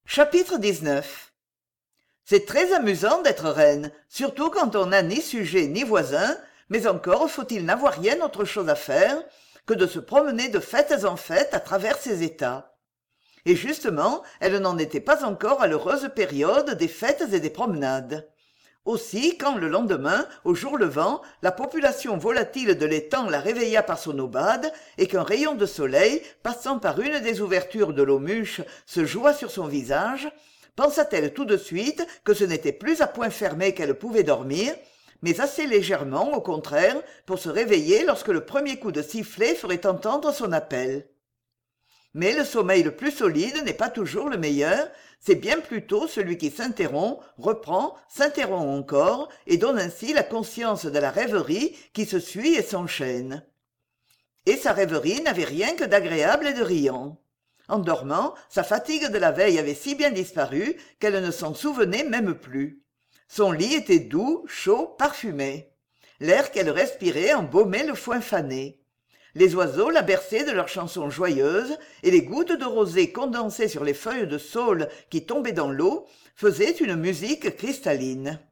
Chapitre 19. C'est très amusant d'être reine, surtout quand on n'a ni sujet ni voisins, mais encore faut-il n'avoir rien autre chose à faire que de se promener de fêtes en fêtes à travers ces États. Et justement, elle n'en était pas encore à l'heureuse période des fêtes et des promenades. Aussi, quand le lendemain, au jour levant, la population volatile de l'étang la réveilla par son aubade, et qu'un rayon de soleil, passant par une des ouvertures de l'aumuche, se joua sur son visage, pensa-t-elle tout de suite que ce n'était plus à point fermé qu'elle pouvait dormir, mais assez légèrement, au contraire, pour se réveiller lorsque le premier coup de sifflet ferait entendre son appel. Mais le sommeil le plus solide n'est pas toujours le meilleur, c'est bien plutôt celui qui s'interrompt, reprend, s'interrompt encore, et donne ainsi la conscience de la rêverie qui se suit et s'enchaîne. Et sa rêverie n'avait rien que d'agréable et de riant. En dormant, sa fatigue de la veille avait si bien disparu qu'elle ne s'en souvenait même plus. Son lit était doux, chaud, parfumé. L'air qu'elle respirait embaumait le foin fané. Les oiseaux la berçaient de leurs chansons joyeuses, et les gouttes de rosée condensées sur les feuilles de saule qui tombaient dans l'eau faisaient une musique cristalline.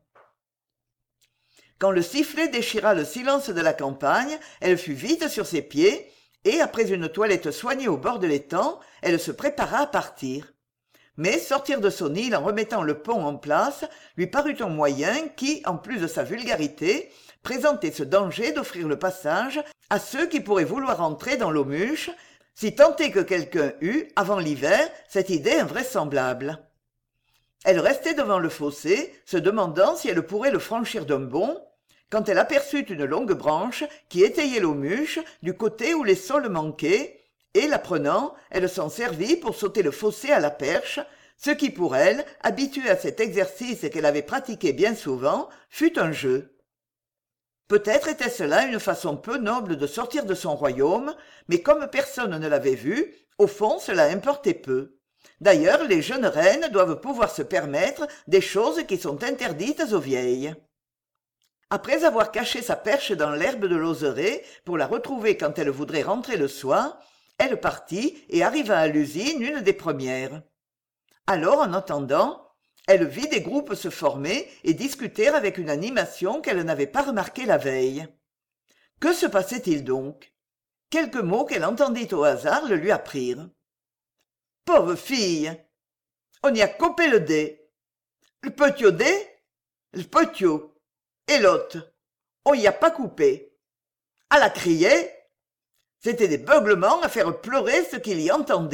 Quand le sifflet déchira le silence de la campagne, elle fut vite sur ses pieds, et après une toilette soignée au bord de l'étang, elle se prépara à partir. Mais sortir de son île en remettant le pont en place lui parut un moyen qui, en plus de sa vulgarité, présentait ce danger d'offrir le passage à ceux qui pourraient vouloir entrer dans l'aumuche, si tant est que quelqu'un eût, avant l'hiver, cette idée invraisemblable. Elle restait devant le fossé, se demandant si elle pourrait le franchir d'un bond, quand elle aperçut une longue branche qui étayait l'aumuche du côté où les saules manquaient, et la prenant, elle s'en servit pour sauter le fossé à la perche, ce qui pour elle, habituée à cet exercice qu'elle avait pratiqué bien souvent, fut un jeu. Peut-être était-ce là une façon peu noble de sortir de son royaume, mais comme personne ne l'avait vue, au fond cela importait peu. D'ailleurs, les jeunes reines doivent pouvoir se permettre des choses qui sont interdites aux vieilles. Après avoir caché sa perche dans l'herbe de l'oseraie pour la retrouver quand elle voudrait rentrer le soir, elle partit et arriva à l'usine une des premières. Alors, en attendant, elle vit des groupes se former et discuter avec une animation qu'elle n'avait pas remarquée la veille. Que se passait-il donc? Quelques mots qu'elle entendit au hasard le lui apprirent. « Pauvre fille! On y a coupé le dé. Le petit dé? Le petit. Et l'autre? On y a pas coupé. À la crier? C'était des beuglements à faire pleurer ceux qui l'y entendaient. »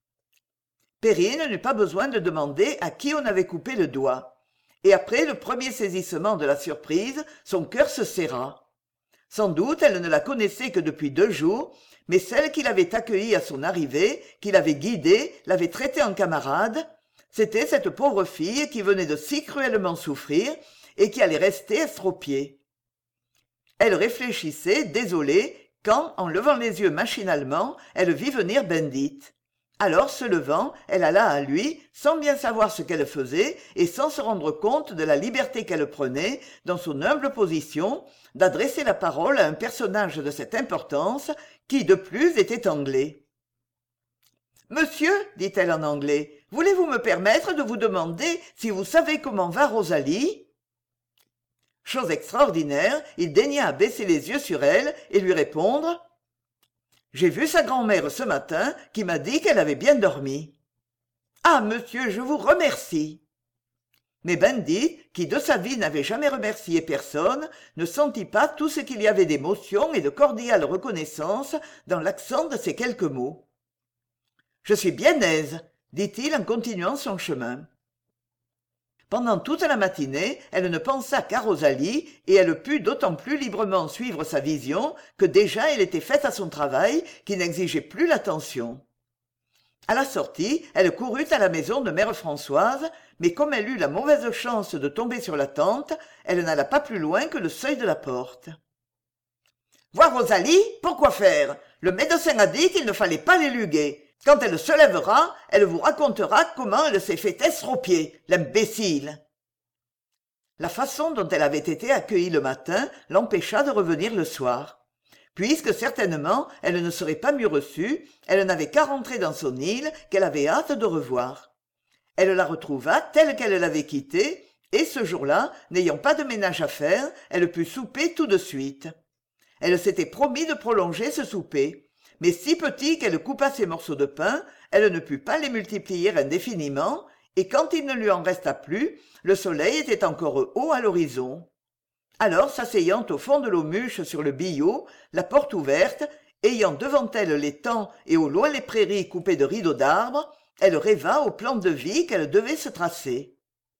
Perrine n'eut pas besoin de demander à qui on avait coupé le doigt. Et après le premier saisissement de la surprise, son cœur se serra. Sans doute elle ne la connaissait que depuis 2 jours, mais celle qui l'avait accueillie à son arrivée, qui l'avait guidée, l'avait traitée en camarade, c'était cette pauvre fille qui venait de si cruellement souffrir et qui allait rester estropiée. Elle réfléchissait, désolée, quand, en levant les yeux machinalement, elle vit venir Bendit. Alors, se levant, elle alla à lui, sans bien savoir ce qu'elle faisait et sans se rendre compte de la liberté qu'elle prenait, dans son humble position, d'adresser la parole à un personnage de cette importance, qui, de plus, était anglais. « Monsieur, dit-elle en anglais, voulez-vous me permettre de vous demander si vous savez comment va Rosalie ?» Chose extraordinaire, il daigna baisser les yeux sur elle et lui répondre: j'ai vu sa grand-mère ce matin qui m'a dit qu'elle avait bien dormi. Ah, monsieur, je vous remercie. Mais Bendit, qui de sa vie n'avait jamais remercié personne, ne sentit pas tout ce qu'il y avait d'émotion et de cordiale reconnaissance dans l'accent de ces quelques mots. Je suis bien aise, dit-il en continuant son chemin. Pendant toute la matinée, elle ne pensa qu'à Rosalie, et elle put d'autant plus librement suivre sa vision que déjà elle était faite à son travail, qui n'exigeait plus l'attention. À la sortie, elle courut à la maison de mère Françoise, mais comme elle eut la mauvaise chance de tomber sur la tante, elle n'alla pas plus loin que le seuil de la porte. « Voir Rosalie? Pourquoi faire? Le médecin a dit qu'il ne fallait pas l'éluguer. Quand elle se lèvera, elle vous racontera comment elle s'est fait estropier, l'imbécile. » La façon dont elle avait été accueillie le matin l'empêcha de revenir le soir. Puisque certainement elle ne serait pas mieux reçue, elle n'avait qu'à rentrer dans son île qu'elle avait hâte de revoir. Elle la retrouva telle qu'elle l'avait quittée, et ce jour-là, n'ayant pas de ménage à faire, elle put souper tout de suite. Elle s'était promis de prolonger ce souper, mais si petit qu'elle coupa ses morceaux de pain, elle ne put pas les multiplier indéfiniment, et quand il ne lui en resta plus, le soleil était encore haut à l'horizon. Alors, s'asseyant au fond de l'Aumuche sur le billot, la porte ouverte, ayant devant elle l'étang et au loin les prairies coupées de rideaux d'arbres, elle rêva au plan de vie qu'elle devait se tracer.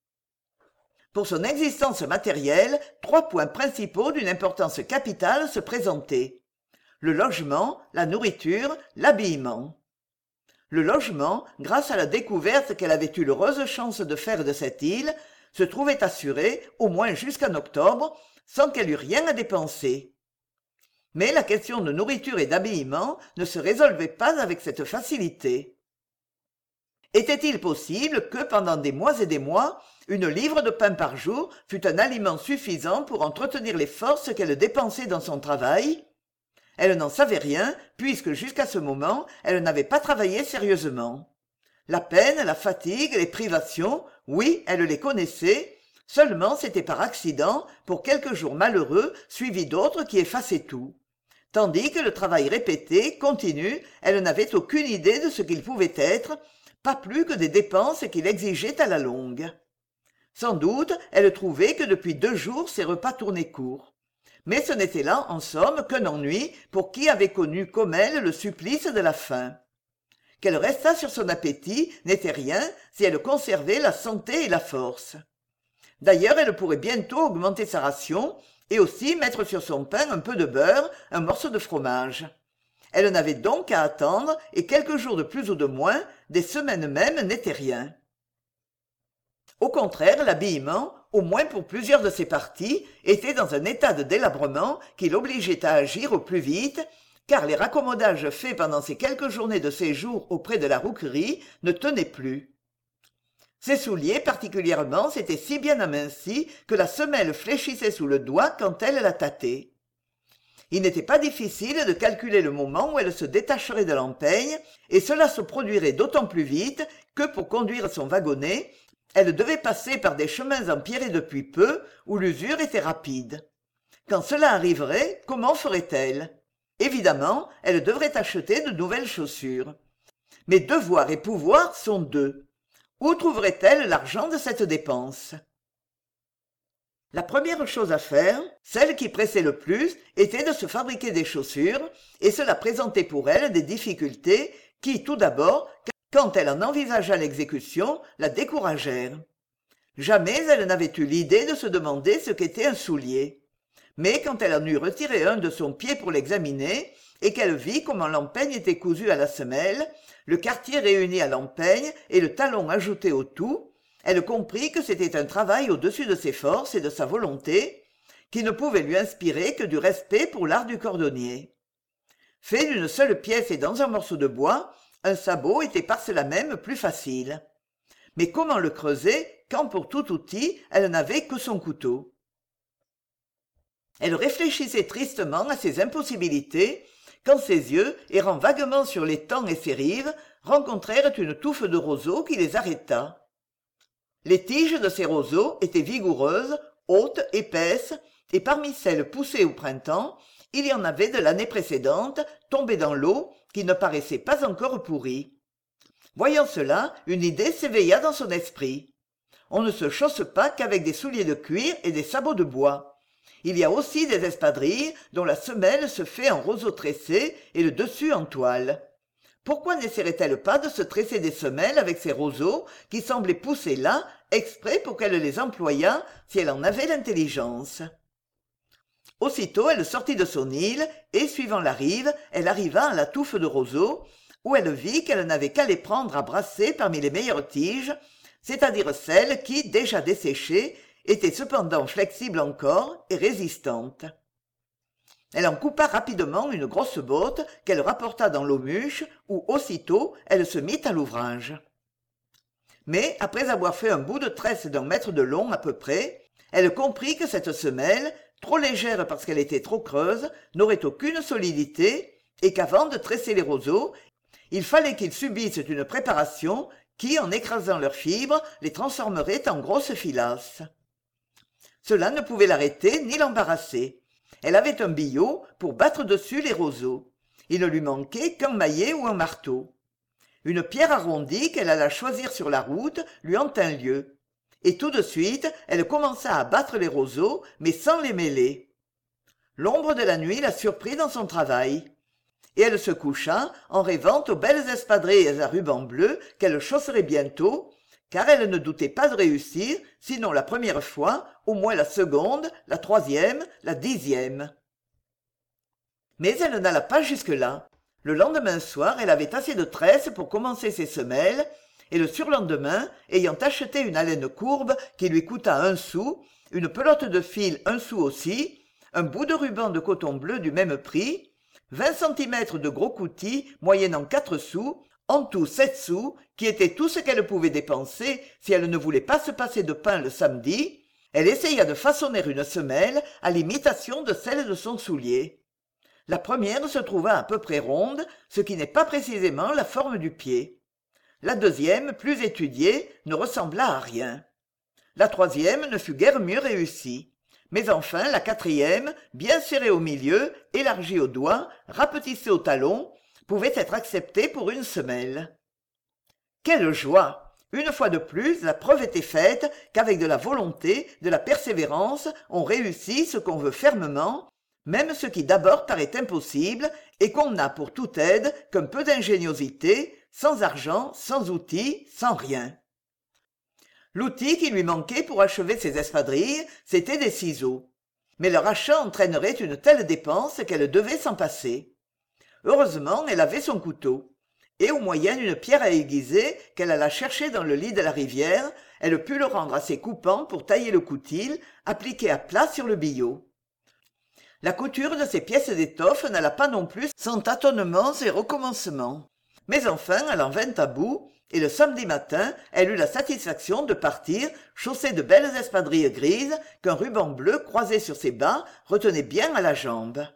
Pour son existence matérielle, 3 points principaux d'une importance capitale se présentaient. Le logement, la nourriture, l'habillement. Le logement, grâce à la découverte qu'elle avait eu l'heureuse chance de faire de cette île, se trouvait assuré, au moins jusqu'en octobre, sans qu'elle eût rien à dépenser. Mais la question de nourriture et d'habillement ne se résolvait pas avec cette facilité. Était-il possible que, pendant des mois et des mois, une livre de pain par jour fût un aliment suffisant pour entretenir les forces qu'elle dépensait dans son travail? Elle n'en savait rien, puisque jusqu'à ce moment, elle n'avait pas travaillé sérieusement. La peine, la fatigue, les privations, oui, elle les connaissait, seulement c'était par accident, pour quelques jours malheureux, suivis d'autres qui effaçaient tout. Tandis que le travail répété, continu, elle n'avait aucune idée de ce qu'il pouvait être, pas plus que des dépenses qu'il exigeait à la longue. Sans doute, elle trouvait que depuis 2 jours ses repas tournaient court. Mais ce n'était là, en somme, qu'un ennui pour qui avait connu comme elle le supplice de la faim. Qu'elle restât sur son appétit n'était rien si elle conservait la santé et la force. D'ailleurs, elle pourrait bientôt augmenter sa ration et aussi mettre sur son pain un peu de beurre, un morceau de fromage. Elle n'avait donc qu'à attendre, et quelques jours de plus ou de moins, des semaines même n'étaient rien. Au contraire, l'habillement, au moins pour plusieurs de ses parties, était dans un état de délabrement qui l'obligeait à agir au plus vite, car les raccommodages faits pendant ces quelques journées de séjour auprès de la rouquerie ne tenaient plus. Ses souliers particulièrement s'étaient si bien amincis que la semelle fléchissait sous le doigt quand elle la tâtait. Il n'était pas difficile de calculer le moment où elle se détacherait de l'empeigne, et cela se produirait d'autant plus vite que pour conduire son wagonnet, elle devait passer par des chemins empierrés depuis peu, où l'usure était rapide. Quand cela arriverait, comment ferait-elle? Évidemment, elle devrait acheter de nouvelles chaussures. Mais devoir et pouvoir sont 2. Où trouverait-elle l'argent de cette dépense? La première chose à faire, celle qui pressait le plus, était de se fabriquer des chaussures, et cela présentait pour elle des difficultés qui, tout d'abord, quand elle en envisagea l'exécution, la découragèrent. Jamais elle n'avait eu l'idée de se demander ce qu'était un soulier. Mais quand elle en eut retiré un de son pied pour l'examiner, et qu'elle vit comment l'empeigne était cousue à la semelle, le quartier réuni à l'empeigne et le talon ajouté au tout, elle comprit que c'était un travail au-dessus de ses forces et de sa volonté, qui ne pouvait lui inspirer que du respect pour l'art du cordonnier. Fait d'une seule pièce et dans un morceau de bois, un sabot était par cela même plus facile. Mais comment le creuser quand pour tout outil elle n'avait que son couteau? Elle réfléchissait tristement à ces impossibilités quand ses yeux, errant vaguement sur l'étang et ses rives, rencontrèrent une touffe de roseaux qui les arrêta. Les tiges de ces roseaux étaient vigoureuses, hautes, épaisses, et parmi celles poussées au printemps, il y en avait de l'année précédente, tombées dans l'eau, qui ne paraissaient pas encore pourries. Voyant cela, une idée s'éveilla dans son esprit. On ne se chausse pas qu'avec des souliers de cuir et des sabots de bois. Il y a aussi des espadrilles dont la semelle se fait en roseaux tressés et le dessus en toile. Pourquoi n'essaierait-elle pas de se tresser des semelles avec ces roseaux qui semblaient pousser là, exprès pour qu'elle les employât si elle en avait l'intelligence? Aussitôt elle sortit de son île, et suivant la rive, elle arriva à la touffe de roseaux, où elle vit qu'elle n'avait qu'à les prendre à brasser parmi les meilleures tiges, c'est-à-dire celles qui, déjà desséchées, étaient cependant flexibles encore et résistantes. Elle en coupa rapidement une grosse botte qu'elle rapporta dans l'Aumuche, où aussitôt elle se mit à l'ouvrage. Mais après avoir fait un bout de tresse d'1 mètre de long à peu près, elle comprit que cette semelle, trop légère parce qu'elle était trop creuse, n'aurait aucune solidité, et qu'avant de tresser les roseaux, il fallait qu'ils subissent une préparation qui, en écrasant leurs fibres, les transformerait en grosses filasses. Cela ne pouvait l'arrêter ni l'embarrasser. Elle avait un billot pour battre dessus les roseaux. Il ne lui manquait qu'un maillet ou un marteau. Une pierre arrondie qu'elle alla choisir sur la route lui en tint lieu. Et tout de suite, elle commença à battre les roseaux, mais sans les mêler. L'ombre de la nuit la surprit dans son travail. Et elle se coucha en rêvant aux belles espadrilles à rubans bleus qu'elle chausserait bientôt, car elle ne doutait pas de réussir, sinon la première fois, au moins la seconde, la troisième, la 10e. Mais elle n'alla pas jusque-là. Le lendemain soir, elle avait assez de tresse pour commencer ses semelles, et le surlendemain, ayant acheté une haleine courbe qui lui coûta 1 sou, une pelote de fil 1 sou aussi, un bout de ruban de coton bleu du même prix, 20 centimètres de gros coutil moyennant 4 sous, en tout 7 sous, qui était tout ce qu'elle pouvait dépenser si elle ne voulait pas se passer de pain le samedi, elle essaya de façonner une semelle à l'imitation de celle de son soulier. La première se trouva à peu près ronde, ce qui n'est pas précisément la forme du pied. La deuxième, plus étudiée, ne ressembla à rien. La troisième ne fut guère mieux réussie. Mais enfin, la quatrième, bien serrée au milieu, élargie aux doigts, rapetissée au talon, pouvait être acceptée pour une semelle. Quelle joie! Une fois de plus, la preuve était faite qu'avec de la volonté, de la persévérance, on réussit ce qu'on veut fermement, même ce qui d'abord paraît impossible, et qu'on n'a pour toute aide qu'un peu d'ingéniosité, sans argent, sans outils, sans rien. L'outil qui lui manquait pour achever ses espadrilles, c'était des ciseaux. Mais leur achat entraînerait une telle dépense qu'elle devait s'en passer. Heureusement, elle avait son couteau. Et au moyen d'une pierre à aiguiser qu'elle alla chercher dans le lit de la rivière, elle put le rendre assez coupant pour tailler le coutil, appliqué à plat sur le billot. La couture de ces pièces d'étoffe n'alla pas non plus sans tâtonnements et recommencements. Mais enfin, elle en vint à bout, et le samedi matin, elle eut la satisfaction de partir chaussée de belles espadrilles grises qu'un ruban bleu croisé sur ses bas retenait bien à la jambe.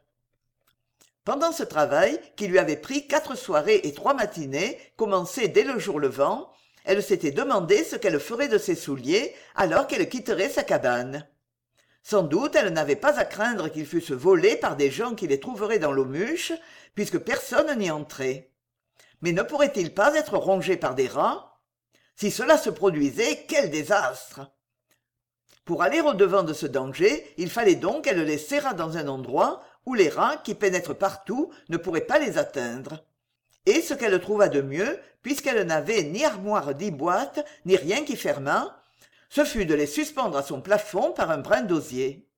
Pendant ce travail, qui lui avait pris 4 soirées et 3 matinées, commencé dès le jour levant, elle s'était demandé ce qu'elle ferait de ses souliers alors qu'elle quitterait sa cabane. Sans doute elle n'avait pas à craindre qu'ils fussent volés par des gens qui les trouveraient dans l'Aumuche, puisque personne n'y entrait. Mais ne pourrait-il pas être rongé par des rats? Si cela se produisait, quel désastre! Pour aller au-devant de ce danger, il fallait donc qu'elle les serrât dans un endroit où les rats, qui pénètrent partout, ne pourraient pas les atteindre. Et ce qu'elle trouva de mieux, puisqu'elle n'avait ni armoire ni boîte, ni rien qui fermât, ce fut de les suspendre à son plafond par un brin d'osier.